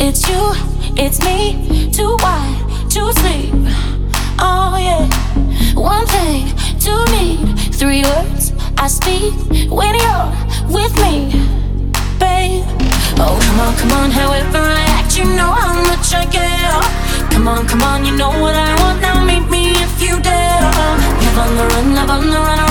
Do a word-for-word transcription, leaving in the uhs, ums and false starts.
It's you, it's me, too wide to sleep. Oh yeah. One thing to need, three words I speak when you're with me, babe. Oh, come on, come on, however I act, you know how much I care. Come on, come on, you know what I want, now meet me if you dare. Love on the run, love on the run.